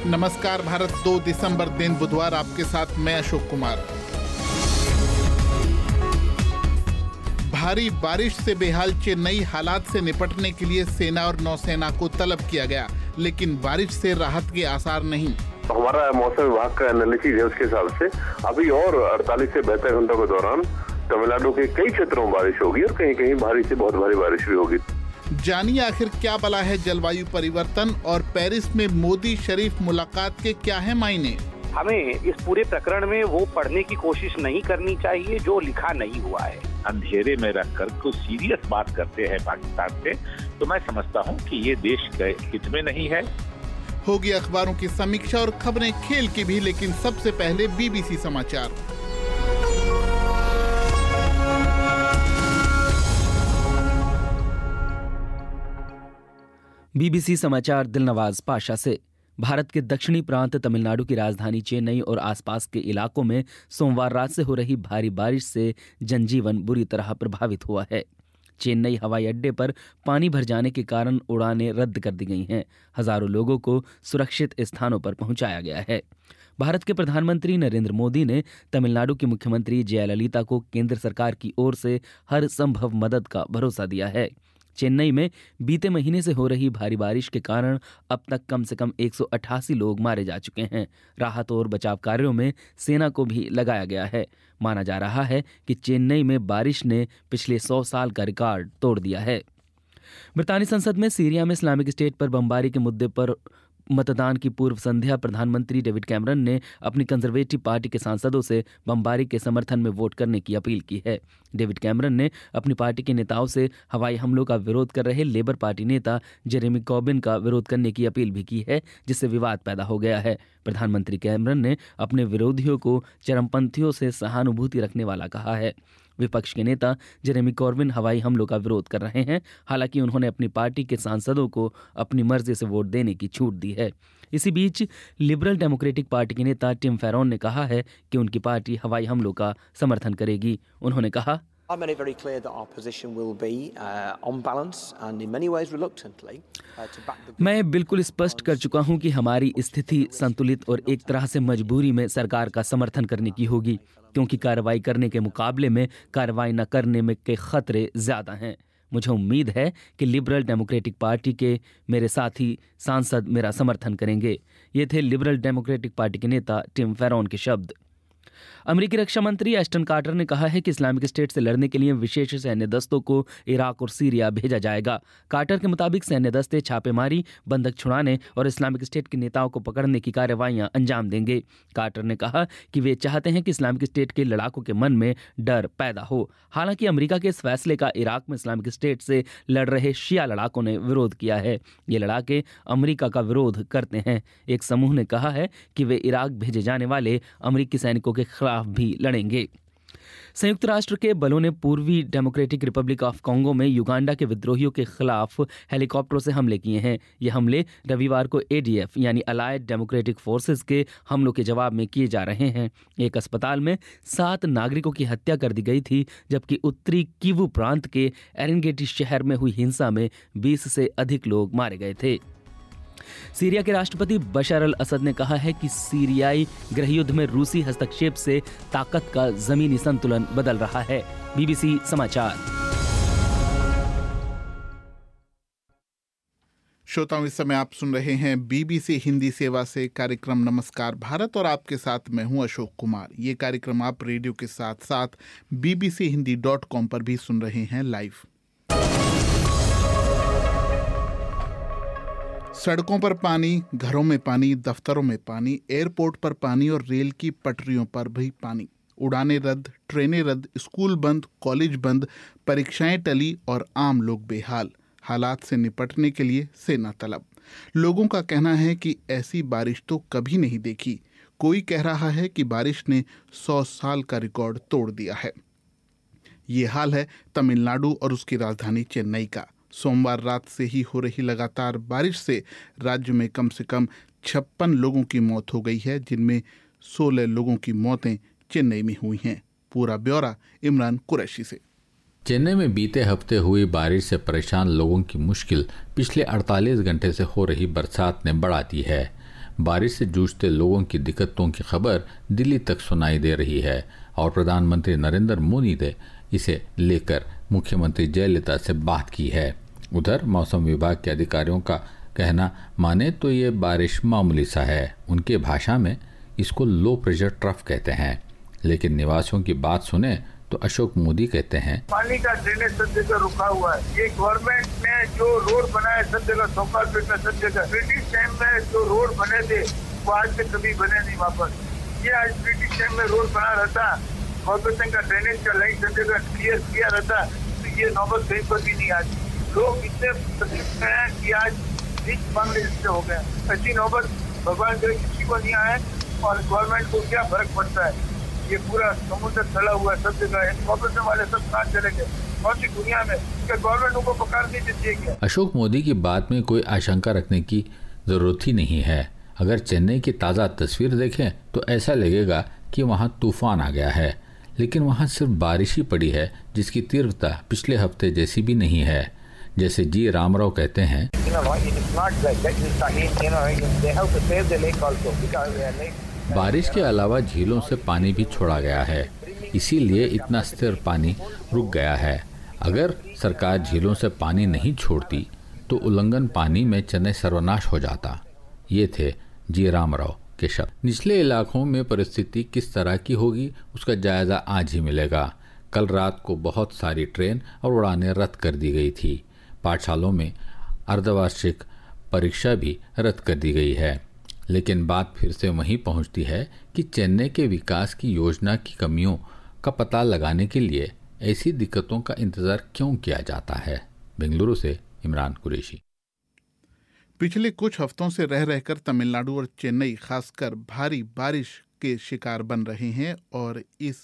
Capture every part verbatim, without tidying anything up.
नमस्कार भारत, दो दिसंबर दिन बुधवार, आपके साथ मैं अशोक कुमार। भारी बारिश से बेहाल चेन्नई, हालात से निपटने के लिए सेना और नौसेना को तलब किया गया, लेकिन बारिश से राहत के आसार नहीं। हमारा मौसम विभाग का एनालिसिस है, उसके हिसाब से अभी और अड़तालीस से बहत्तर घंटों के दौरान तमिलनाडु के कई क्षेत्रों में बारिश होगी और कहीं कहीं भारी से बहुत भारी बारिश भी होगी। जानिए आखिर क्या बला है जलवायु परिवर्तन और पेरिस में मोदी शरीफ मुलाकात के क्या है मायने। हमें इस पूरे प्रकरण में वो पढ़ने की कोशिश नहीं करनी चाहिए जो लिखा नहीं हुआ है। अंधेरे में रखकर कुछ सीरियस बात करते हैं पाकिस्तान से, तो मैं समझता हूँ कि ये देश के हित में नहीं है। होगी अखबारों की समीक्षा और खबरें खेल की भी, लेकिन सबसे पहले बीबीसी समाचार। बीबीसी समाचार दिलनवाज पाशा से। भारत के दक्षिणी प्रांत तमिलनाडु की राजधानी चेन्नई और आसपास के इलाकों में सोमवार रात से हो रही भारी बारिश से जनजीवन बुरी तरह प्रभावित हुआ है। चेन्नई हवाई अड्डे पर पानी भर जाने के कारण उड़ानें रद्द कर दी गई हैं। हजारों लोगों को सुरक्षित स्थानों पर पहुंचाया गया है। भारत के प्रधानमंत्री नरेंद्र मोदी ने तमिलनाडु की मुख्यमंत्री जयललिता को केंद्र सरकार की ओर से हर संभव मदद का भरोसा दिया है। चेन्नई में बीते महीने से हो रही भारी बारिश के कारण अब तक कम से कम एक सौ अट्ठासी लोग मारे जा चुके हैं। राहत और बचाव कार्यों में सेना को भी लगाया गया है। माना जा रहा है कि चेन्नई में बारिश ने पिछले सौ साल का रिकॉर्ड तोड़ दिया है। ब्रितानी संसद में सीरिया में इस्लामिक स्टेट पर बमबारी के मुद्दे पर मतदान की पूर्व संध्या प्रधानमंत्री डेविड कैमरन ने अपनी कंजर्वेटिव पार्टी के सांसदों से बमबारी के समर्थन में वोट करने की अपील की है। डेविड कैमरन ने अपनी पार्टी के नेताओं से हवाई हमलों का विरोध कर रहे लेबर पार्टी नेता जेरेमी कॉर्बिन का विरोध करने की अपील भी की है, जिससे विवाद पैदा हो गया है। प्रधानमंत्री कैमरन ने अपने विरोधियों को चरमपंथियों से सहानुभूति रखने वाला कहा है। विपक्ष के नेता जेरेमी कॉर्बिन हवाई हमलों का विरोध कर रहे हैं। हालांकि उन्होंने अपनी पार्टी के सांसदों को अपनी मर्जी से वोट देने की छूट दी है। इसी बीच लिबरल डेमोक्रेटिक पार्टी के नेता टिम फेरोन ने कहा है कि उनकी पार्टी हवाई हमलों का समर्थन करेगी। उन्होंने कहा, I made it very clear that our position will be uh, on balance and in many ways reluctantly uh, to back the... मैं बिल्कुल स्पष्ट कर चुका हूं कि हमारी स्थिति संतुलित और एक तरह से मजबूरी में सरकार का समर्थन करने की होगी, क्योंकि कार्रवाई करने के मुकाबले में कार्रवाई न करने में के खतरे ज्यादा हैं। मुझे उम्मीद है कि लिबरल डेमोक्रेटिक पार्टी के मेरे साथी सांसद मेरा समर्थन करेंगे। ये थे लिबरल डेमोक्रेटिक पार्टी के नेता टिम फेरोन के शब्द। अमेरिकी रक्षा मंत्री एस्टन कार्टर ने कहा है कि इस्लामिक स्टेट से लड़ने के लिए विशेष सैन्य दस्तों को इराक और सीरिया भेजा जाएगा। कार्टर के मुताबिक सैन्य दस्ते छापेमारी, बंधक छुड़ाने और इस्लामिक स्टेट के नेताओं को पकड़ने की कार्रवाइयां अंजाम देंगे। कार्टर ने कहा कि वे चाहते हैं कि इस्लामिक स्टेट के लड़ाकों के मन में डर पैदा हो। हालांकि अमेरिका के इस फैसले का इराक में इस्लामिक स्टेट से लड़ रहे शिया लड़ाकों ने विरोध किया है। ये लड़ाके अमेरिका का विरोध करते हैं। एक समूह ने कहा है कि वे इराक भेजे जाने वाले अमेरिकी सैनिकों के खिलाफ भी लड़ेंगे। संयुक्त राष्ट्र के बलों ने पूर्वी डेमोक्रेटिक रिपब्लिक ऑफ कांगो में युगांडा के विद्रोहियों के खिलाफ हेलीकॉप्टरों से हमले किए हैं। ये हमले रविवार को एडीएफ यानी अलाइड डेमोक्रेटिक फोर्सेस के हमलों के जवाब में किए जा रहे हैं। एक अस्पताल में सात नागरिकों की हत्या कर दी गई थी, जबकि उत्तरी किवू प्रांत के एरेंगेटी शहर में हुई हिंसा में बीस से अधिक लोग मारे गए थे। सीरिया के राष्ट्रपति बशर अल असद ने कहा है कि सीरियाई गृहयुद्ध में रूसी हस्तक्षेप से ताकत का जमीनी संतुलन बदल रहा है। बीबीसी समाचार। श्रोताओं, इस समय आप सुन रहे हैं बीबीसी हिंदी सेवा से कार्यक्रम नमस्कार भारत और आपके साथ मैं हूं अशोक कुमार। ये कार्यक्रम आप रेडियो के साथ साथ बीबीसी हिंदी डॉट कॉम पर भी सुन रहे हैं लाइव। सड़कों पर पानी, घरों में पानी, दफ्तरों में पानी, एयरपोर्ट पर पानी और रेल की पटरियों पर भी पानी। उड़ानें रद्द, ट्रेनें रद्द, स्कूल बंद, कॉलेज बंद, परीक्षाएं टली और आम लोग बेहाल। हालात से निपटने के लिए सेना तलब। लोगों का कहना है कि ऐसी बारिश तो कभी नहीं देखी। कोई कह रहा है कि बारिश ने सौ साल का रिकॉर्ड तोड़ दिया है। ये हाल है तमिलनाडु और उसकी राजधानी चेन्नई का। सोमवार रात से ही हो रही लगातार बारिश से राज्य में कम से कम छप्पन लोगों की मौत हो गई है, जिनमें सोलह लोगों की मौतें चेन्नई में हुई हैं। पूरा ब्यौरा इमरान कुरैशी से। चेन्नई में बीते हफ्ते हुई बारिश से परेशान लोगों की मुश्किल पिछले अड़तालीस घंटे से हो रही बरसात ने बढ़ा दी है। बारिश से जूझते लोगों की दिक्कतों की खबर दिल्ली तक सुनाई दे रही है और प्रधानमंत्री नरेंद्र मोदी ने इसे लेकर मुख्यमंत्री जयललिता से बात की है। उधर मौसम विभाग के अधिकारियों का कहना माने तो ये बारिश मामूली सा है। उनके भाषा में इसको लो प्रेशर ट्रफ कहते हैं, लेकिन निवासियों की बात सुने तो अशोक मोदी कहते हैं, पानी का ड्रेनेज सब जगह रुका हुआ है। ये गवर्नमेंट ने जो रोड बनाए सब जगह, सोकालपेट में सब जगह, ब्रिटिश टाइम में जो रोड बने थे वो आज से कभी बने नहीं वापस। ये आज ब्रिटिश टाइम में रोड बना रहता, कॉर्पोरेशन का ड्रेनेज का लाइन सब जगह क्लियर किया रहता तो ये नौबत कहीं पर भी नहीं आती। लोग इतने तकलीफ में हैं कि आज रिच मांगने से हो गए। ऐसी नौबत भगवान करे किसी को नहीं आए और गवर्नमेंट को क्या फर्क पड़ता है। ये पूरा समुद्र चला हुआ है सब जगह, कॉर्पोरेशन वाले सब साथ चले गए। कौन सी दुनिया में क्या गवर्नमेंट उनको पकड़ नहीं देती है? अशोक मोदी की बात में कोई आशंका रखने की जरूरत ही नहीं है। अगर चेन्नई की ताज़ा तस्वीर देखें तो ऐसा लगेगा कि वहाँ तूफान आ गया है, लेकिन वहाँ सिर्फ बारिश ही पड़ी है जिसकी तीव्रता पिछले हफ्ते जैसी भी नहीं है। जैसे जी रामराव कहते हैं, बारिश के अलावा झीलों से पानी भी छोड़ा गया है, इसीलिए इतना स्थिर पानी रुक गया है। अगर सरकार झीलों से पानी नहीं छोड़ती तो उल्लंघन पानी में चेन्नई सर्वनाश हो जाता। ये थे जी रामराव के शब्द। निचले इलाकों में परिस्थिति किस तरह की होगी उसका जायजा आज ही मिलेगा। कल रात को बहुत सारी ट्रेन और उड़ानें रद्द कर दी गई थी। पाठशालों में अर्धवार्षिक परीक्षा भी रद्द कर दी गई है। लेकिन बात फिर से वहीं पहुंचती है कि चेन्नई के विकास की योजना की कमियों का पता लगाने के लिए ऐसी दिक्कतों का इंतजार क्यों किया जाता है। बेंगलुरु से इमरान कुरैशी। पिछले कुछ हफ्तों से रह रहकर तमिलनाडु और चेन्नई खासकर भारी बारिश के शिकार बन रहे हैं और इस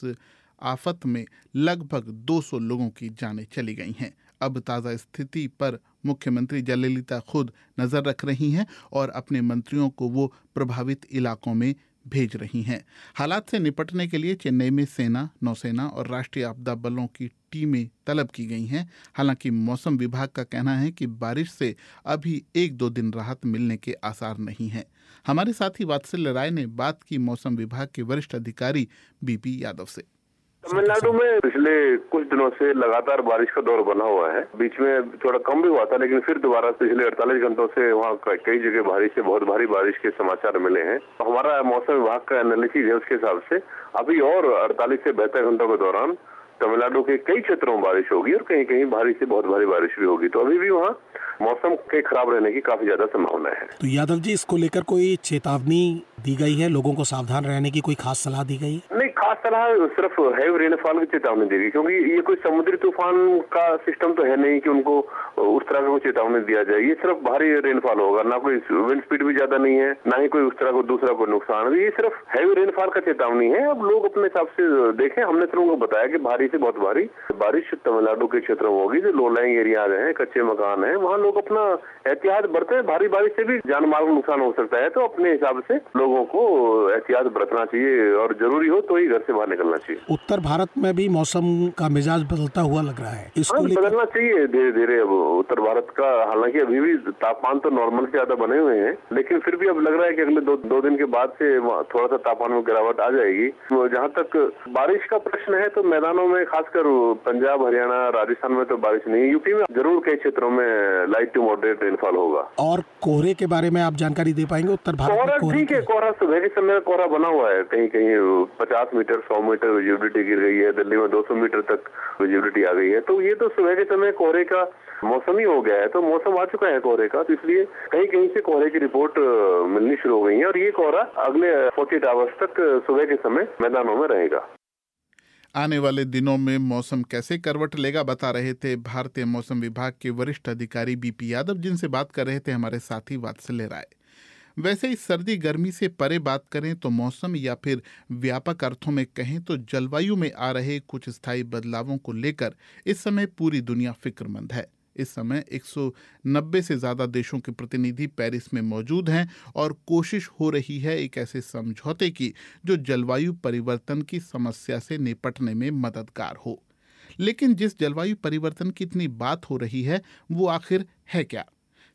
आफत में लगभग दो सौ लोगों की जानें चली गई हैं। अब ताज़ा स्थिति पर मुख्यमंत्री जयललिता खुद नज़र रख रही हैं और अपने मंत्रियों को वो प्रभावित इलाकों में भेज रही हैं। हालात से निपटने के लिए चेन्नई में सेना, नौसेना और राष्ट्रीय आपदा बलों की टीमें तलब की गई हैं। हालांकि मौसम विभाग का कहना है कि बारिश से अभी एक दो दिन राहत मिलने के आसार नहीं हैं। हमारे साथी वात्सल्य राय ने बात की मौसम विभाग के वरिष्ठ अधिकारी बीपी यादव से। तमिलनाडु में पिछले कुछ दिनों से लगातार बारिश का दौर बना हुआ है। बीच में थोड़ा कम भी हुआ था, लेकिन फिर दोबारा पिछले अड़तालीस घंटों से वहाँ कई जगह भारी से बहुत भारी बारिश के समाचार मिले हैं। हमारा मौसम विभाग का एनालिसिस है, उसके हिसाब से अभी और अड़तालीस से बहत्तर घंटों के दौरान तमिलनाडु के कई क्षेत्रों में बारिश होगी और कहीं कहीं भारी से बहुत भारी बारिश भी होगी। तो अभी भी वहाँ मौसम के खराब रहने की काफी ज्यादा संभावना है। तो यादव जी, इसको लेकर कोई चेतावनी दी गई है? लोगों को सावधान रहने की कोई खास सलाह दी गई है? नहीं, खास सलाह सिर्फ हैवी रेनफॉल की चेतावनी दी गई, क्योंकि ये कोई समुद्री तूफान का सिस्टम तो है नहीं कि उनको उस तरह का कोई चेतावनी दिया जाए। ये सिर्फ भारी रेनफॉल होगा, ना कोई विंड स्पीड भी ज्यादा नहीं है, ना ही कोई उस तरह को दूसरा कोई नुकसान। ये सिर्फ हैवी रेनफॉल का चेतावनी है। अब लोग अपने हिसाब से देखें। हमने तो उनको बताया कि भारी से बहुत भारी बारिश तमिलनाडु के क्षेत्रों में होगी। जो लो लाइंग एरियाज हैं, कच्चे मकान हैं, वहाँ लोग अपना एहतियात बरतें। भारी बारिश से भी जान माल नुकसान हो सकता है, तो अपने हिसाब से लोगों को एहतियात बरतना चाहिए और जरूरी हो तो ही घर से बाहर निकलना चाहिए। उत्तर भारत में भी मौसम का मिजाज बदलता हुआ लग रहा है, इसको हाँ, बदलना चाहिए धीरे धीरे। अब उत्तर भारत का हालांकि अभी भी तापमान तो नॉर्मल से ज्यादा बने हुए हैं, लेकिन फिर भी अब लग रहा है कि अगले दो, दो दिन के बाद से थोड़ा सा तापमान में गिरावट आ जाएगी। जहाँ तक बारिश का प्रश्न है तो मैदानों में खासकर पंजाब, हरियाणा, राजस्थान में तो बारिश नहीं। यूपी में जरूर कई क्षेत्रों में लाइट टू मॉडरेट रेनफॉल होगा। और कोहरे के बारे में आप जानकारी दे पाएंगे? उत्तर भारत में ठीक है, कोहरा सुबह के समय कोहरा बना हुआ है। कहीं कहीं पचास मीटर सौ मीटर विजिबिलिटी गिर गई है। दिल्ली में दो सौ मीटर तक विजिबिलिटी आ गई है। तो ये तो सुबह के समय कोहरे का मौसम ही हो गया है। तो मौसम आ चुका है कोहरे का, तो इसलिए कहीं कहीं से कोहरे की रिपोर्ट मिलनी शुरू हो गई है और ये कोहरा अगले फोर्टी एट आवर्स तक सुबह के समय मैदानों में रहेगा। आने वाले दिनों में मौसम कैसे करवट लेगा, बता रहे थे भारतीय मौसम विभाग के वरिष्ठ अधिकारी बीपी यादव, जिनसे बात कर रहे थे हमारे साथी वात्सल्य राय। वैसे इस सर्दी गर्मी से परे बात करें तो मौसम या फिर व्यापक अर्थों में कहें तो जलवायु में आ रहे कुछ स्थायी बदलावों को लेकर इस समय पूरी दुनिया फिक्रमंद है। इस समय एक सौ नब्बे से ज़्यादा देशों के प्रतिनिधि पेरिस में मौजूद हैं और कोशिश हो रही है एक ऐसे समझौते की जो जलवायु परिवर्तन की समस्या से निपटने में मददगार हो। लेकिन जिस जलवायु परिवर्तन की इतनी बात हो रही है वो आखिर है क्या?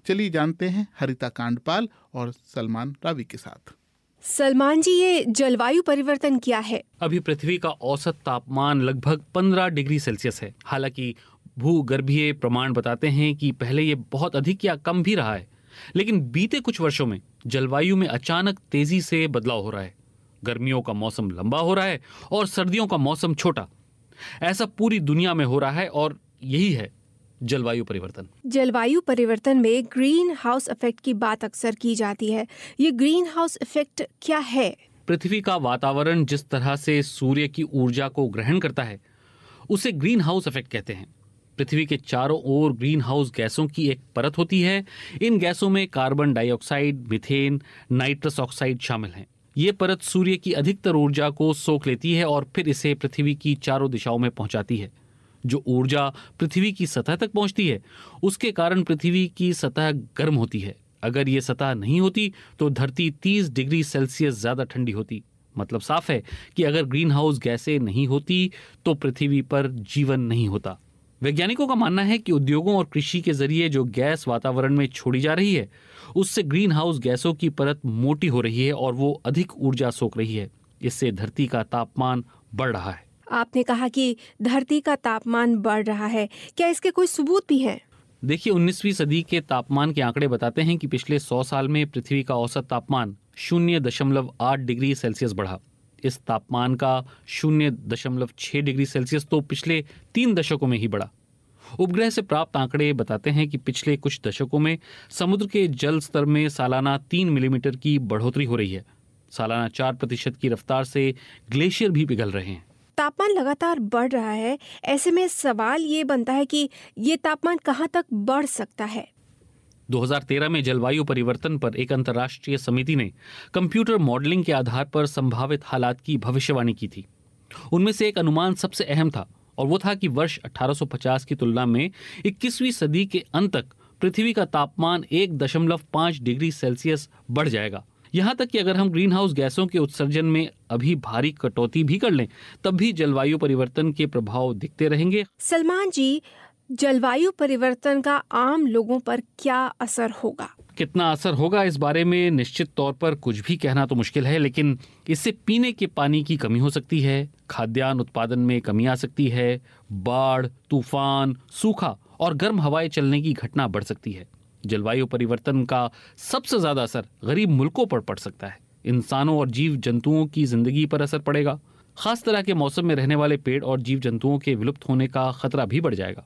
चलिए जानते हैं हरिता कांडपाल और सलमान रावी के साथ। सलमान जी, ये जलवायु परिवर्तन क्या है? अभी पृथ्वी का औसत तापमान लगभग पंद्रह डिग्री सेल्सियस है। हालांकि भूगर्भीय प्रमाण बताते हैं कि पहले ये बहुत अधिक या कम भी रहा है, लेकिन बीते कुछ वर्षों में जलवायु में अचानक तेजी से बदलाव हो रहा है। गर्मियों का मौसम लंबा हो रहा है और सर्दियों का मौसम छोटा। ऐसा पूरी दुनिया में हो रहा है और यही है जलवायु परिवर्तन। जलवायु परिवर्तन में ग्रीन हाउस इफेक्ट की बात अक्सर की जाती है। ये ग्रीन हाउस इफेक्ट क्या है? पृथ्वी का वातावरण जिस तरह से सूर्य की ऊर्जा को ग्रहण करता है उसे ग्रीन हाउस इफेक्ट कहते हैं। पृथ्वी के चारों ओर ग्रीन हाउस गैसों की एक परत होती है। इन गैसों में carbon dioxide, methane, nitrous oxide शामिल हैं। ये परत सूर्य की अधिकतर ऊर्जा को सोख लेती है और फिर इसे पृथ्वी की चारों दिशाओं में पहुंचाती है। जो ऊर्जा पृथ्वी की सतह तक पहुंचती है उसके कारण पृथ्वी की सतह गर्म होती है। अगर ये सतह नहीं होती तो धरती तीस डिग्री सेल्सियस ज्यादा ठंडी होती। मतलब साफ है कि अगर ग्रीन हाउस गैसें नहीं होती तो पृथ्वी पर जीवन नहीं होता। वैज्ञानिकों का मानना है कि उद्योगों और कृषि के जरिए जो गैस वातावरण में छोड़ी जा रही है उससे ग्रीन हाउस गैसों की परत मोटी हो रही है और वो अधिक ऊर्जा सोख रही है। इससे धरती का तापमान बढ़ रहा है। आपने कहा कि धरती का तापमान बढ़ रहा है, क्या इसके कोई सबूत भी हैं? देखिए, उन्नीसवीं सदी के तापमान के आंकड़े बताते हैं कि पिछले सौ साल में पृथ्वी का औसत तापमान शून्य दशमलव आठ डिग्री सेल्सियस बढ़ा। इस तापमान का शून्य दशमलव छह डिग्री सेल्सियस तो पिछले तीन दशकों में ही बढ़ा। उपग्रह से प्राप्त आंकड़े बताते हैं कि पिछले कुछ दशकों में समुद्र के जल स्तर में सालाना तीन मिलीमीटर की बढ़ोतरी हो रही है। सालाना चार प्रतिशत की रफ्तार से ग्लेशियर भी पिघल रहे हैं। तापमान लगातार बढ़ रहा है, ऐसे में सवाल ये बनता है कि ये तापमान कहाँ तक बढ़ सकता है? दो हज़ार तेरह में जलवायु परिवर्तन पर एक अंतर्राष्ट्रीय समिति ने कंप्यूटर मॉडलिंग के आधार पर संभावित हालात की भविष्यवाणी की थी। उनमें से एक अनुमान सबसे अहम था और वो था कि वर्ष अठारह सौ पचास की तुलना में इक्कीसवीं सदी के अंत तक पृथ्वी का तापमान एक दशमलव पाँच डिग्री सेल्सियस बढ़ जाएगा। यहाँ तक कि अगर हम ग्रीन हाउस गैसों के उत्सर्जन में अभी भारी कटौती भी कर लें तब भी जलवायु परिवर्तन के प्रभाव दिखते रहेंगे। सलमान जी, जलवायु परिवर्तन का आम लोगों पर क्या असर होगा? कितना असर होगा इस बारे में निश्चित तौर पर कुछ भी कहना तो मुश्किल है, लेकिन इससे पीने के पानी की कमी हो सकती है, खाद्यान्न उत्पादन में कमी आ सकती है, बाढ़, तूफान, सूखा और गर्म हवाएं चलने की घटना बढ़ सकती है। जलवायु परिवर्तन का सबसे ज्यादा असर गरीब मुल्कों पर पड़ सकता है। इंसानों और जीव जंतुओं की जिंदगी पर असर पड़ेगा। खास तरह के मौसम में रहने वाले पेड़ और जीव जंतुओं के विलुप्त होने का खतरा भी बढ़ जाएगा।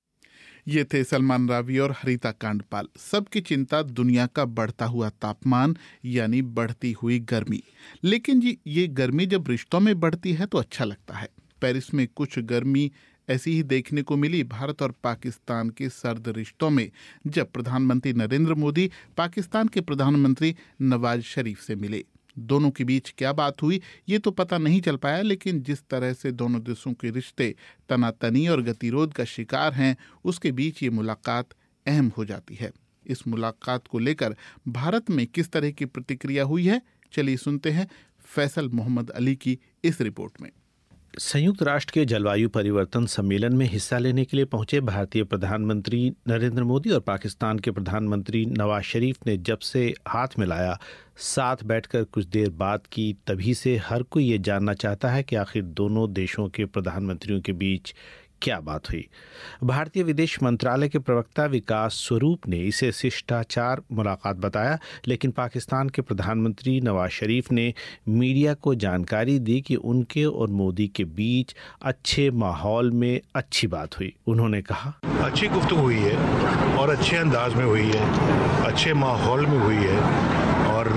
ये थे सलमान रावी और हरिता कांडपाल। सबकी चिंता दुनिया का बढ़ता हुआ तापमान यानी बढ़ती हुई गर्मी। लेकिन जी ये गर्मी जब रिश्तों में बढ़ती है तो अच्छा लगता है। पेरिस में कुछ गर्मी ऐसी ही देखने को मिली भारत और पाकिस्तान के सर्द रिश्तों में, जब प्रधानमंत्री नरेंद्र मोदी पाकिस्तान के प्रधानमंत्री नवाज शरीफ से मिले। दोनों के बीच क्या बात हुई ये तो पता नहीं चल पाया, लेकिन जिस तरह से दोनों देशों के रिश्ते तनातनी और गतिरोध का शिकार हैं उसके बीच ये मुलाकात अहम हो जाती है। इस मुलाकात को लेकर भारत में किस तरह की प्रतिक्रिया हुई है, चलिए सुनते हैं फैसल मोहम्मद अली की इस रिपोर्ट में। संयुक्त राष्ट्र के जलवायु परिवर्तन सम्मेलन में हिस्सा लेने के लिए पहुंचे भारतीय प्रधानमंत्री नरेंद्र मोदी और पाकिस्तान के प्रधानमंत्री नवाज शरीफ ने जब से हाथ मिलाया, साथ बैठकर कुछ देर बात की, तभी से हर कोई ये जानना चाहता है कि आखिर दोनों देशों के प्रधानमंत्रियों के बीच क्या बात हुई। भारतीय विदेश मंत्रालय के प्रवक्ता विकास स्वरूप ने इसे शिष्टाचार मुलाकात बताया, लेकिन पाकिस्तान के प्रधानमंत्री नवाज शरीफ ने मीडिया को जानकारी दी कि उनके और मोदी के बीच अच्छे माहौल में अच्छी बात हुई। उन्होंने कहा, अच्छी गुफ्तगू हुई है और अच्छे अंदाज में हुई है, अच्छे माहौल में हुई है और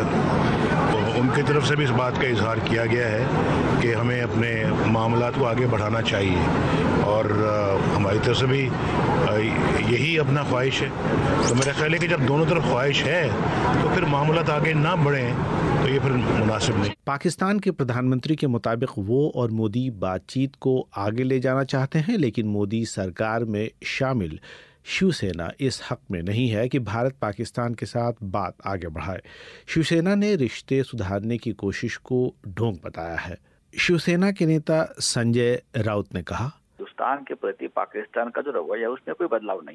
उनकी तरफ से भी इस बात का इजहार किया गया है कि हमें अपने मामलात को आगे बढ़ाना चाहिए और हमारी तरफ से भी यही अपना ख्वाहिश है। तो मेरा ख्याल है कि जब दोनों तरफ ख्वाहिश है तो फिर मामलात आगे ना बढ़ें तो ये फिर मुनासिब नहीं। पाकिस्तान के प्रधानमंत्री के मुताबिक वो और मोदी बातचीत को आगे ले जाना चाहते हैं, लेकिन मोदी सरकार में शामिल शिवसेना इस हक में नहीं है कि भारत पाकिस्तान के साथ बात आगे बढ़ाए। शिवसेना ने रिश्ते सुधारने की कोशिश को ढोंग बताया है। शिवसेना के नेता संजय राउत ने कहा, हिंदुस्तान के प्रति पाकिस्तान का जो रवैया है उसमें कोई बदलाव नहीं है।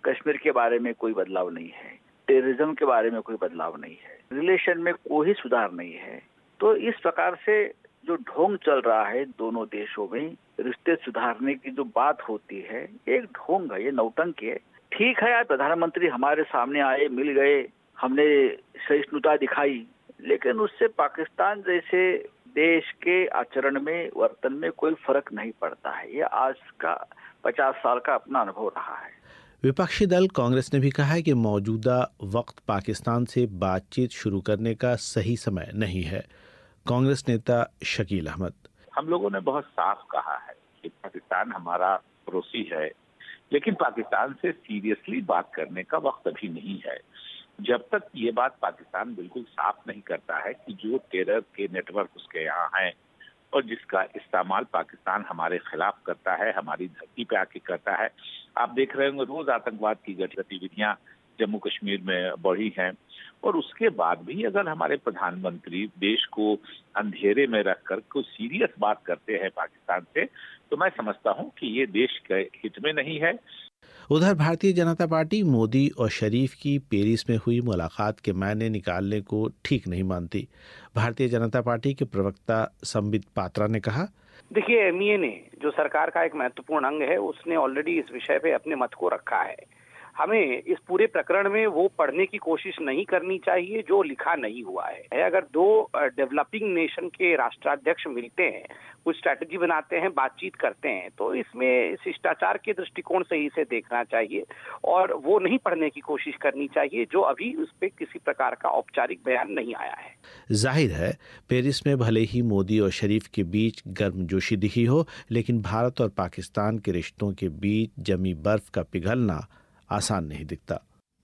कश्मीर के बारे में कोई बदलाव नहीं है, टेररिज्म के बारे में कोई बदलाव नहीं है, रिलेशन में कोई सुधार नहीं है। तो इस प्रकार से जो ढोंग चल रहा है दोनों देशों में रिश्ते सुधारने की जो बात होती है, एक ढोंग है, ये नौटंकी है। ठीक है यार, प्रधानमंत्री हमारे सामने आए, मिल गए, हमने सहिष्णुता दिखाई, लेकिन उससे पाकिस्तान जैसे देश के आचरण में, वर्तन में कोई फर्क नहीं पड़ता है। ये आज का पचास साल का अपना अनुभव रहा है। विपक्षी दल कांग्रेस ने भी कहा है कि मौजूदा वक्त पाकिस्तान से बातचीत शुरू करने का सही समय नहीं है। कांग्रेस नेता शकील अहमद: हम लोगों ने बहुत साफ कहा है कि पाकिस्तान हमारा पड़ोसी है, लेकिन पाकिस्तान से सीरियसली बात करने का वक्त अभी नहीं है। जब तक ये बात पाकिस्तान बिल्कुल साफ नहीं करता है कि जो टेरर के नेटवर्क उसके यहाँ हैं और जिसका इस्तेमाल पाकिस्तान हमारे खिलाफ करता है, हमारी धरती पे आके करता है। आप देख रहे होंगे रोज आतंकवाद की गतिविधियां जम्मू कश्मीर में बढ़ी हैं, और उसके बाद भी अगर हमारे प्रधानमंत्री देश को अंधेरे में रखकर कोई सीरियस बात करते हैं पाकिस्तान से, तो मैं समझता हूं कि ये देश के हित में नहीं है। उधर भारतीय जनता पार्टी मोदी और शरीफ की पेरिस में हुई मुलाकात के मायने निकालने को ठीक नहीं मानती। भारतीय जनता पार्टी के प्रवक्ता संबित पात्रा ने कहा, देखिए, एमईए ने जो सरकार का एक महत्वपूर्ण अंग है, उसने ऑलरेडी इस विषय पे अपने मत को रखा है। हमें इस पूरे प्रकरण में वो पढ़ने की कोशिश नहीं करनी चाहिए जो लिखा नहीं हुआ है। अगर दो डेवलपिंग नेशन के राष्ट्राध्यक्ष मिलते हैं, कुछ स्ट्रैटेजी बनाते हैं, बातचीत करते हैं, तो इसमें शिष्टाचार के दृष्टिकोण से ही इसे देखना चाहिए और वो नहीं पढ़ने की कोशिश करनी चाहिए जो अभी उस पर किसी प्रकार का औपचारिक बयान नहीं आया है। जाहिर है पेरिस में भले ही मोदी और शरीफ के बीच गर्मजोशी दिखी हो, लेकिन भारत और पाकिस्तान के रिश्तों के बीच जमी बर्फ का पिघलना आसान नहीं दिखता।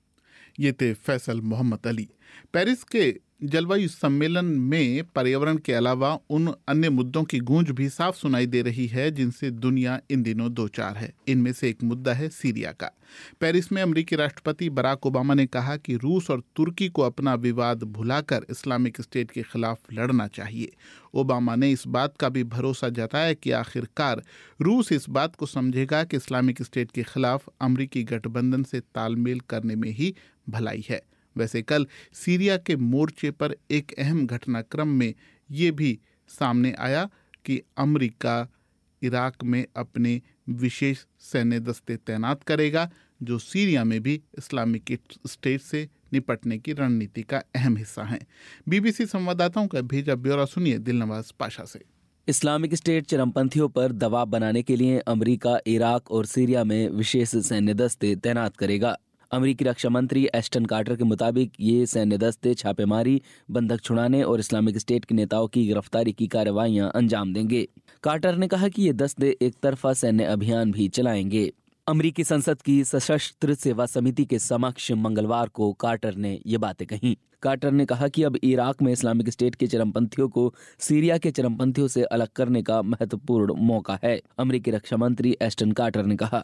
ये थे फैसल मोहम्मद अली। पेरिस के जलवायु सम्मेलन में पर्यावरण के अलावा उन अन्य मुद्दों की गूंज भी साफ सुनाई दे रही है जिनसे दुनिया इन दिनों दो चार है। इनमें से एक मुद्दा है सीरिया का। पेरिस में अमेरिकी राष्ट्रपति बराक ओबामा ने कहा कि रूस और तुर्की को अपना विवाद भुलाकर इस्लामिक स्टेट के खिलाफ लड़ना चाहिए। ओबामा ने इस बात का भी भरोसा जताया कि आखिरकार रूस इस बात को समझेगा कि इस्लामिक स्टेट के खिलाफ अमेरिकी गठबंधन से तालमेल करने में ही भलाई है। वैसे कल सीरिया के मोर्चे पर एक अहम घटनाक्रम में ये भी सामने आया कि अमेरिका इराक में अपने विशेष सैन्य दस्ते तैनात करेगा, जो सीरिया में भी इस्लामिक स्टेट से निपटने की रणनीति का अहम हिस्सा हैं। बीबीसी संवाददाताओं का भेजा ब्यौरा सुनिए दिलनवाज पाशा से। इस्लामिक स्टेट चरमपंथियों पर दबाव बनाने के लिए अमेरिका इराक और सीरिया में विशेष सैन्य दस्ते तैनात करेगा। अमेरिकी रक्षा मंत्री एस्टन कार्टर के मुताबिक ये सैन्य दस्ते छापेमारी, बंधक छुड़ाने और इस्लामिक स्टेट के नेताओं की गिरफ्तारी की कार्रवाइयां अंजाम देंगे। कार्टर ने कहा कि ये दस्ते एक तरफा सैन्य अभियान भी चलाएंगे। अमेरिकी संसद की सशस्त्र सेवा समिति के समक्ष मंगलवार को कार्टर ने ये बातें कहीं। कार्टर ने कहा कि अब इराक में इस्लामिक स्टेट के चरमपंथियों को सीरिया के चरमपंथियों से अलग करने का महत्वपूर्ण मौका है। अमेरिकी रक्षा मंत्री एस्टन कार्टर ने कहा,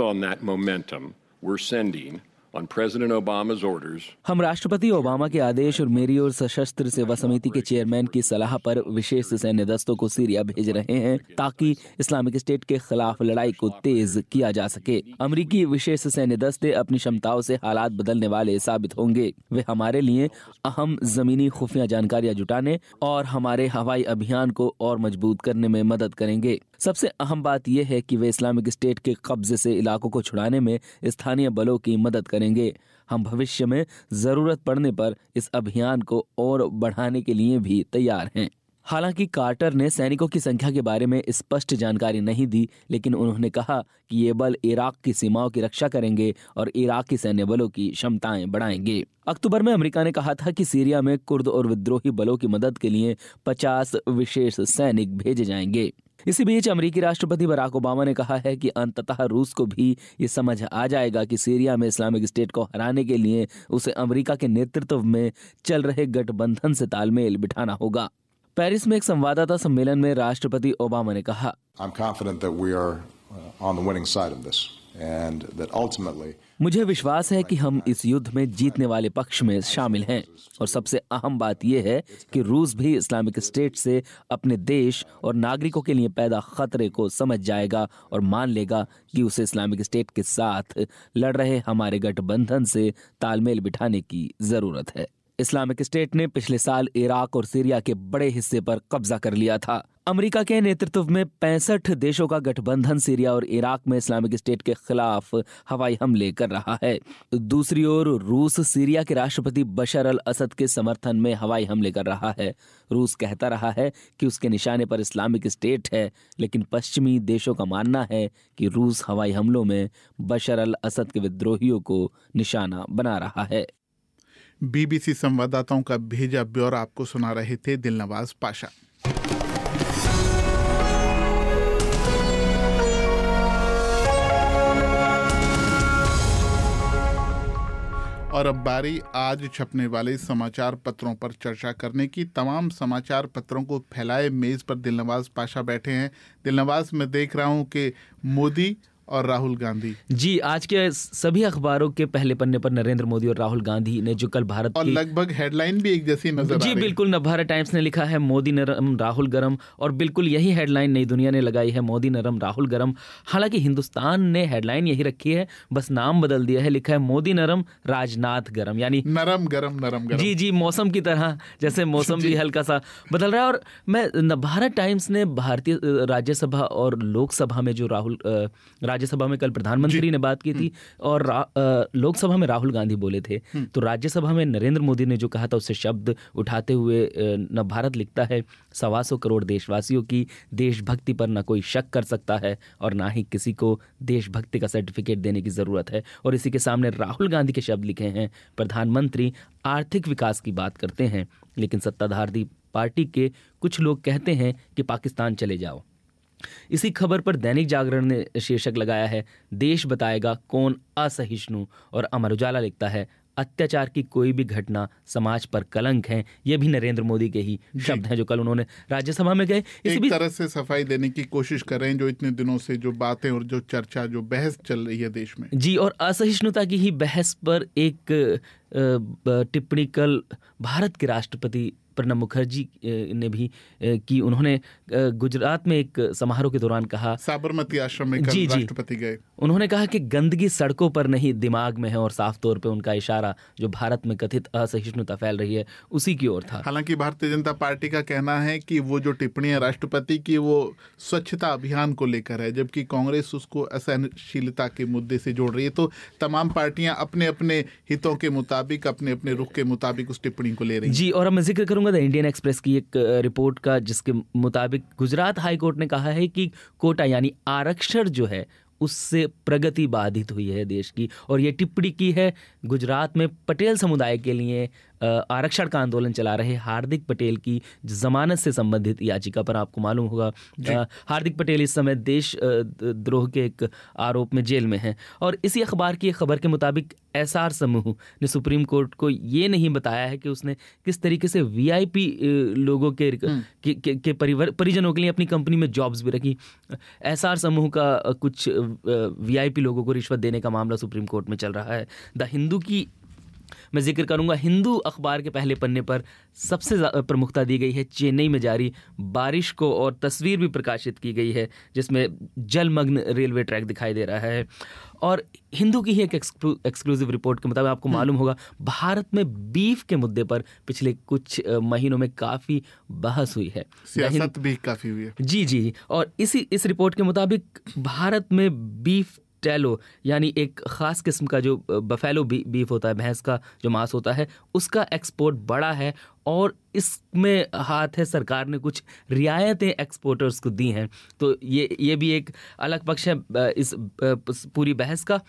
We're sending on President Obama's orders. हम राष्ट्रपति ओबामा के आदेश और मेरी और सशस्त्र सेवा समिति के चेयरमैन की सलाह पर विशेष सैन्य दस्तों को सीरिया भेज रहे हैं ताकि इस्लामिक स्टेट के खिलाफ लड़ाई को तेज किया जा सके। अमेरिकी विशेष सैन्य दस्ते अपनी क्षमताओं से हालात बदलने वाले साबित होंगे। वे हमारे लिए अहम जमीनी खुफिया जानकारियां जुटाने और हमारे हवाई अभियान को और मजबूत करने में मदद करेंगे। सबसे अहम बात यह है कि वे इस्लामिक स्टेट के कब्जे से इलाकों को छुड़ाने में स्थानीय बलों की मदद करेंगे। हम भविष्य में जरूरत पड़ने पर इस अभियान को और बढ़ाने के लिए भी तैयार हैं। हालांकि कार्टर ने सैनिकों की संख्या के बारे में स्पष्ट जानकारी नहीं दी, लेकिन उन्होंने कहा कि ये बल इराक की सीमाओं की रक्षा करेंगे और इराकी सैन्य बलों की क्षमताएं बढ़ाएंगे। अक्टूबर में अमेरिका ने कहा था कि सीरिया में कुर्द और विद्रोही बलों की मदद के लिए पचास विशेष सैनिक भेजे जाएंगे। इसी बीच अमेरिकी राष्ट्रपति बराक ओबामा ने कहा है कि अंततः रूस को भी ये समझ आ जाएगा कि सीरिया में इस्लामिक स्टेट को हराने के लिए उसे अमेरिका के नेतृत्व में चल रहे गठबंधन से तालमेल बिठाना होगा। पेरिस में एक संवाददाता सम्मेलन में राष्ट्रपति ओबामा ने कहा, I'm confident that we are on the winning side of this and that ultimately मुझे विश्वास है कि हम इस युद्ध में जीतने वाले पक्ष में शामिल हैं और सबसे अहम बात यह है कि रूस भी इस्लामिक स्टेट से अपने देश और नागरिकों के लिए पैदा खतरे को समझ जाएगा और मान लेगा कि उसे इस्लामिक स्टेट के साथ लड़ रहे हमारे गठबंधन से तालमेल बिठाने की जरूरत है। इस्लामिक स्टेट ने पिछले साल इराक और सीरिया के बड़े हिस्से पर कब्जा कर लिया था। अमेरिका के नेतृत्व में पैंसठ देशों का गठबंधन सीरिया और इराक में इस्लामिक स्टेट के खिलाफ हवाई हमले कर रहा है। दूसरी ओर रूस सीरिया के राष्ट्रपति बशर अल असद के समर्थन में हवाई हमले कर रहा है। रूस कहता रहा है कि उसके निशाने पर इस्लामिक स्टेट है, लेकिन पश्चिमी देशों का मानना है कि रूस हवाई हमलों में बशर अल असद के विद्रोहियों को निशाना बना रहा है। बीबीसी संवाददाताओं का भेजा ब्यौरा आपको सुना रहे थे दिलनवाज पाशा। और अब बारी आज छपने वाले समाचार पत्रों पर चर्चा करने की। तमाम समाचार पत्रों को फैलाए मेज पर दिलनवाज पाशा बैठे हैं। दिलनवाज, मैं देख रहा हूं कि मोदी और राहुल गांधी, जी, आज के सभी अखबारों के पहले पन्ने पर नरेंद्र मोदी और राहुल गांधी ने जो कल भारत और की लगभग हेडलाइन भी एक जैसी नजर आ रही है। जी बिल्कुल, नवभारत टाइम्स ने लिखा है मोदी नरम राहुल गरम, और बिल्कुल यही हेडलाइन नई दुनिया ने लगाई है, मोदी नरम राहुल गरम। हालांकि हिंदुस्तान ने हेडलाइन यही रखी है, बस नाम बदल दिया है, लिखा है मोदी नरम राजनाथ गरम, यानी नरम गरम नरम गरम। जी जी, मौसम की तरह, जैसे मौसम भी हल्का सा बदल रहा है। और मैं नवभारत टाइम्स ने भारतीय राज्यसभा और लोकसभा में जो राहुल राज्यसभा में कल प्रधान मंत्री ने बात की थी और लोकसभा में राहुल गांधी बोले थे, तो राज्यसभा में नरेंद्र मोदी ने जो कहा था उससे शब्द उठाते हुए नवभारत लिखता है, सवा सौ करोड़ देशवासियों की देशभक्ति पर न कोई शक कर सकता है और ना ही किसी को देशभक्ति का सर्टिफिकेट देने की जरूरत है। और इसी के सामने राहुल गांधी के शब्द लिखे हैं, प्रधानमंत्री आर्थिक विकास की बात करते हैं, लेकिन सत्ताधारी पार्टी के कुछ लोग कहते हैं कि पाकिस्तान चले जाओ। इसी खबर पर दैनिक जागरण ने शीर्षक लगाया है, देश बताएगा कौन असहिष्णु, और अमर उजाला लिखता है, अत्याचार की कोई भी घटना समाज पर कलंक है। ये भी नरेंद्र मोदी के ही शब्द हैं जो कल उन्होंने राज्यसभा में गए। एक भी... तरह से सफाई देने की कोशिश कर रहे हैं, जो इतने दिनों से जो बातें और जो चर्चा, जो बहस चल रही है देश में। जी, और असहिष्णुता की ही बहस पर एक टिप्पणी कल भारत के राष्ट्रपति प्रणब मुखर्जी ने भी की। उन्होंने गुजरात में एक समारोह के दौरान कहा, साबरमती आश्रम में कल राष्ट्रपति गए, उन्होंने कहा कि गंदगी सड़कों पर नहीं दिमाग में है, और साफ तौर पे उनका इशारा जो भारत में कथित असहिष्णुता फैल रही है उसी की ओर था। हालांकि भारतीय जनता पार्टी का कहना है कि वो जो टिप्पणी है राष्ट्रपति की वो स्वच्छता अभियान को लेकर है, जबकि कांग्रेस उसको असहनशीलता के मुद्दे से जोड़ रही है। तो तमाम पार्टियां अपने अपने हितों के मुताबिक, अपने अपने रुख के मुताबिक उस टिप्पणी को ले रही हैं। जी, और अब मैं जिक्र करूंगा द इंडियन एक्सप्रेस की एक रिपोर्ट का, जिसके मुताबिक गुजरात हाई कोर्ट ने कहा है कि कोटा यानी आरक्षण जो है उससे प्रगति बाधित हुई है देश की। और ये टिप्पणी की है गुजरात में पटेल समुदाय के लिए आरक्षण का आंदोलन चला रहे हार्दिक पटेल की जमानत से संबंधित याचिका पर। आपको मालूम होगा हार्दिक पटेल इस समय देश द्रोह के एक आरोप में जेल में हैं। और इसी अखबार की खबर के मुताबिक एसआर समूह ने सुप्रीम कोर्ट को ये नहीं बताया है कि उसने किस तरीके से वीआईपी लोगों के, के, के, के परिवार परिजनों के लिए अपनी कंपनी में जॉब्स भी रखी। एसआर समूह का कुछ वीआईपी लोगों को रिश्वत देने का मामला सुप्रीम कोर्ट में चल रहा है। द हिंदू की मैं जिक्र करूंगा, हिंदू अखबार के पहले पन्ने पर सबसे प्रमुखता दी गई है चेन्नई में जारी बारिश को, और तस्वीर भी प्रकाशित की गई है जिसमें जलमग्न रेलवे ट्रैक दिखाई दे रहा है। और हिंदू की ही एक एक्सक्लूसिव रिपोर्ट के मुताबिक आपको मालूम होगा भारत में बीफ के मुद्दे पर पिछले कुछ महीनों में काफ़ी बहस हुई है, सियासत भी काफ़ी हुई है। जी जी, और इसी इस रिपोर्ट के मुताबिक भारत में बीफ टैलो यानी एक ख़ास किस्म का जो बफेलो बीफ होता है, भैंस का जो मांस होता है, उसका एक्सपोर्ट बढ़ा है। और इसमें हाथ है सरकार ने कुछ रियायतें एक्सपोर्टर्स को दी हैं। तो ये ये भी एक अलग पक्ष है इस पूरी बहस का।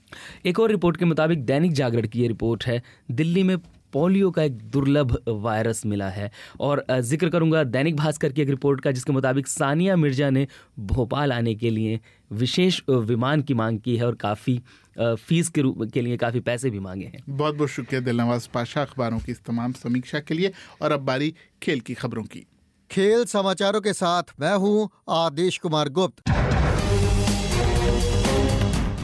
एक और रिपोर्ट के मुताबिक दैनिक जागरण की ये रिपोर्ट है, दिल्ली में पोलियो का एक दुर्लभ वायरस मिला है। और जिक्र करूंगा दैनिक भास्कर की एक रिपोर्ट का, जिसके मुताबिक सानिया मिर्जा ने भोपाल आने के लिए विशेष विमान की मांग की है और काफ़ी फीस के रूप के लिए काफ़ी पैसे भी मांगे हैं। बहुत बहुत शुक्रिया दिलनवाज पाशा अखबारों की इस तमाम समीक्षा के लिए। और अब बारी खेल की खबरों की। खेल समाचारों के साथ मैं हूँ आदेश कुमार गुप्त।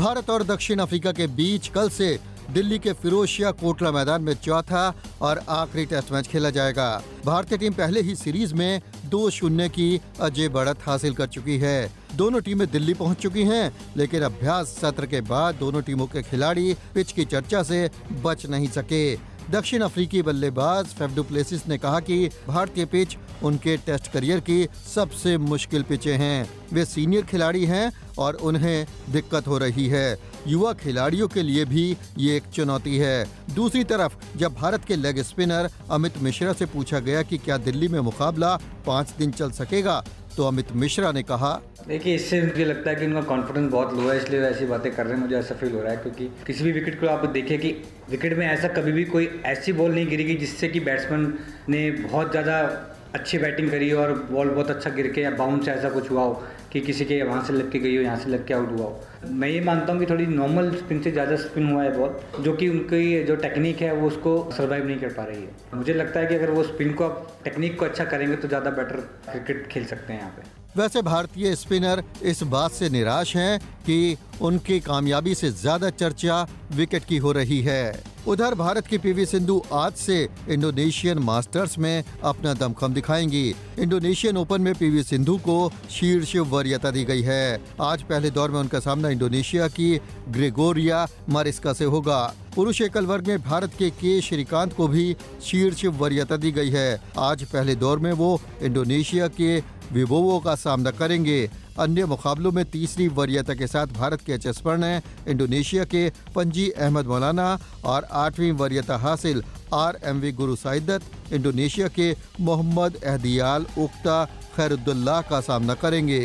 भारत और दक्षिण अफ्रीका के बीच कल से दिल्ली के फिरोजशाह कोटला मैदान में चौथा और आखिरी टेस्ट मैच खेला जाएगा। भारतीय टीम पहले ही सीरीज में दो शून्य की अजय बढ़त हासिल कर चुकी है। दोनों टीमें दिल्ली पहुंच चुकी हैं, लेकिन अभ्यास सत्र के बाद दोनों टीमों के खिलाड़ी पिच की चर्चा से बच नहीं सके। दक्षिण अफ्रीकी बल्लेबाज फैफ डु प्लेसिस ने कहा कि भारतीय पिच उनके टेस्ट करियर की सबसे मुश्किल पिचें हैं। वे सीनियर खिलाड़ी हैं और उन्हें दिक्कत हो रही है। युवा खिलाड़ियों के लिए भी ये एक चुनौती है। दूसरी तरफ जब भारत के लेग स्पिनर अमित मिश्रा से पूछा गया कि क्या दिल्ली में मुकाबला पाँच दिन चल सकेगा, तो अमित मिश्रा ने कहा, देखिए इससे मुझे लगता है कि उनका कॉन्फिडेंस बहुत लो है, इसलिए ऐसी बातें कर रहे हैं। मुझे ऐसा फील हो रहा है क्योंकि किसी भी विकेट को आप देखिए कि विकेट में ऐसा कभी भी कोई ऐसी बॉल नहीं गिरेगी जिससे कि बैट्समैन ने बहुत ज़्यादा अच्छी बैटिंग करी और बॉल बहुत अच्छा गिर के या बाउंस ऐसा कुछ हुआ हो कि किसी के वहाँ से लग के गई हो, यहाँ से लग के आउट हुआ हो। मैं ये मानता हूँ कि थोड़ी नॉर्मल स्पिन से ज़्यादा स्पिन हुआ है बॉल, जो कि उनकी जो टेक्निक है वो उसको सर्वाइव नहीं कर पा रही है। मुझे लगता है कि अगर वो स्पिन को टेक्निक को अच्छा करेंगे तो ज़्यादा बेटर क्रिकेट खेल सकते हैं यहाँ पे। वैसे भारतीय स्पिनर इस बात से निराश हैं कि उनकी कामयाबी से ज्यादा चर्चा विकेट की हो रही है। उधर भारत की पीवी सिंधु आज से इंडोनेशियन मास्टर्स में अपना दमखम दिखाएंगी। इंडोनेशियन ओपन में पीवी सिंधु को शीर्ष वरीयता दी गई है। आज पहले दौर में उनका सामना इंडोनेशिया की ग्रेगोरिया मारिस्का से होगा। पुरुष एकल वर्ग में भारत के के श्रीकांत को भी शीर्ष वरीयता दी गई है। आज पहले दौर में वो इंडोनेशिया के विबोवो का सामना करेंगे। अन्य मुकाबलों में तीसरी वरीयता के साथ भारत के एच एस प्रणय, इंडोनेशिया के पंजी अहमद मौलाना और आठवीं वरीयता हासिल R M we Guru साइदत, Indonesia के मोहम्मद एहदियाल उक्ता खैरुद्दुल्लाह का सामना करेंगे।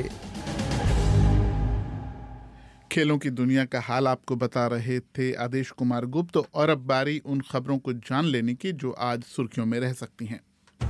खेलों की दुनिया का हाल आपको बता रहे थे आदेश कुमार गुप्त। और अब बारी उन खबरों को जान लेने की जो आज सुर्खियों में रह सकती हैं।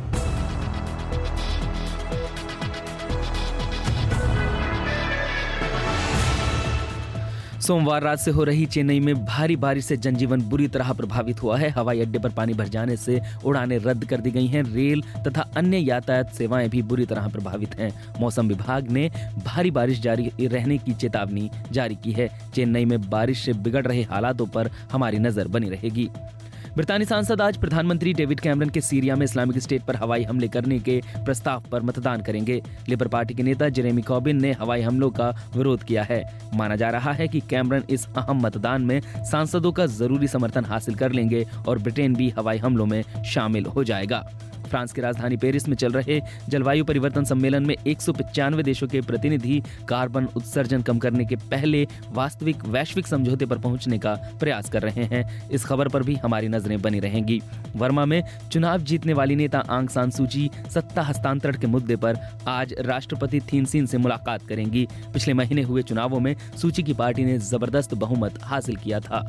सोमवार रात से हो रही चेन्नई में भारी बारिश से जनजीवन बुरी तरह प्रभावित हुआ है। हवाई अड्डे पर पानी भर जाने से उड़ानें रद्द कर दी गई हैं। रेल तथा अन्य यातायात सेवाएं भी बुरी तरह प्रभावित हैं। मौसम विभाग ने भारी बारिश जारी रहने की चेतावनी जारी की है। चेन्नई में बारिश से बिगड़ रहे हालातों पर हमारी नजर बनी रहेगी। ब्रितानी सांसद आज प्रधानमंत्री डेविड कैमरन के सीरिया में इस्लामिक स्टेट पर हवाई हमले करने के प्रस्ताव पर मतदान करेंगे। लेबर पार्टी के नेता जेरेमी कॉर्बिन ने हवाई हमलों का विरोध किया है। माना जा रहा है कि कैमरन इस अहम मतदान में सांसदों का जरूरी समर्थन हासिल कर लेंगे और ब्रिटेन भी हवाई हमलों में शामिल हो जाएगा। फ्रांस की राजधानी पेरिस में चल रहे जलवायु परिवर्तन सम्मेलन में एक सौ पचानवे देशों के प्रतिनिधि कार्बन उत्सर्जन कम करने के पहले वास्तविक वैश्विक समझौते पर पहुंचने का प्रयास कर रहे हैं। इस खबर पर भी हमारी नजरें बनी रहेंगी। वर्मा में चुनाव जीतने वाली नेता आंग सान सूची सत्ता हस्तांतरण के मुद्दे पर आज राष्ट्रपति थीन सेन से मुलाकात करेंगी। पिछले महीने हुए चुनावों में सूची की पार्टी ने जबरदस्त बहुमत हासिल किया था।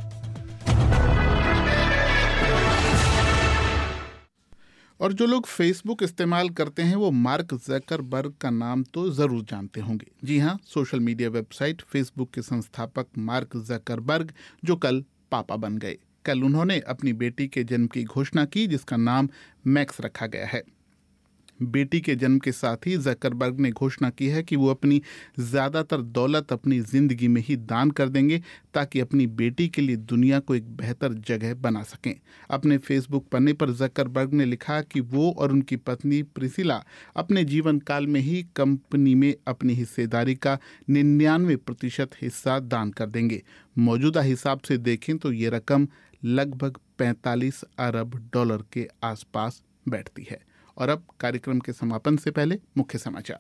और जो लोग फेसबुक इस्तेमाल करते हैं वो मार्क ज़करबर्ग का नाम तो ज़रूर जानते होंगे। जी हाँ, सोशल मीडिया वेबसाइट फेसबुक के संस्थापक मार्क ज़करबर्ग जो कल पापा बन गए। कल उन्होंने अपनी बेटी के जन्म की घोषणा की जिसका नाम मैक्स रखा गया है। बेटी के जन्म के साथ ही ज़करबर्ग ने घोषणा की है कि वो अपनी ज़्यादातर दौलत अपनी ज़िंदगी में ही दान कर देंगे ताकि अपनी बेटी के लिए दुनिया को एक बेहतर जगह बना सकें। अपने फेसबुक पन्ने पर ज़करबर्ग ने लिखा कि वो और उनकी पत्नी प्रिसिला अपने जीवन काल में ही कंपनी में अपनी हिस्सेदारी का निन्यानवे प्रतिशत हिस्सा दान कर देंगे। मौजूदा हिसाब से देखें तो ये रकम लगभग पैंतालीस अरब डॉलर के आसपास बैठती है। और अब कार्यक्रम के समापन से पहले मुख्य समाचार।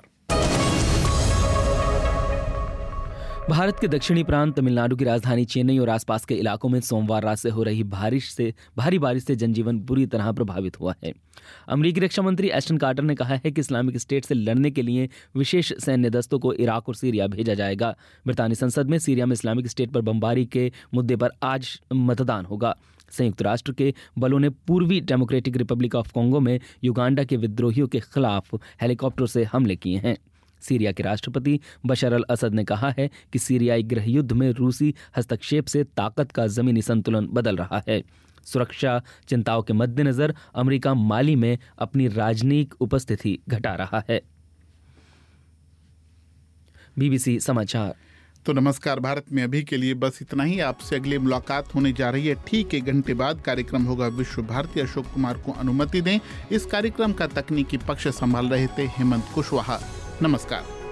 भारत के दक्षिणी प्रांत तमिलनाडु की राजधानी चेन्नई और आसपास के इलाकों में सोमवार रात से हो रही बारिश से भारी बारिश से जनजीवन बुरी तरह प्रभावित हुआ है। अमेरिकी रक्षा मंत्री एस्टन कार्टर ने कहा है कि इस्लामिक स्टेट से लड़ने के लिए विशेष सैन्य दस्तों को इराक और सीरिया भेजा जाएगा। ब्रितानी संसद में सीरिया में इस्लामिक स्टेट पर बमबारी के मुद्दे पर आज मतदान होगा। संयुक्त राष्ट्र के बलों ने पूर्वी डेमोक्रेटिक रिपब्लिक ऑफ कॉन्गो में युगांडा के विद्रोहियों के खिलाफ हेलीकॉप्टर से हमले किए हैं। सीरिया के राष्ट्रपति बशर अल असद ने कहा है कि सीरियाई गृह युद्ध में रूसी हस्तक्षेप से ताकत का जमीनी संतुलन बदल रहा है। सुरक्षा चिंताओं के मद्देनजर अमेरिका माली में अपनी राजनयिक उपस्थिति घटा रहा है। बीबीसी समाचार। तो नमस्कार भारत में अभी के लिए बस इतना ही। आपसे अगली मुलाकात होने जा रही है ठीक एक घंटे बाद। कार्यक्रम होगा विश्व भारती। अशोक कुमार को अनुमति दें। इस कार्यक्रम का तकनीकी पक्ष संभाल रहे थे हेमंत कुशवाहा। नमस्कार।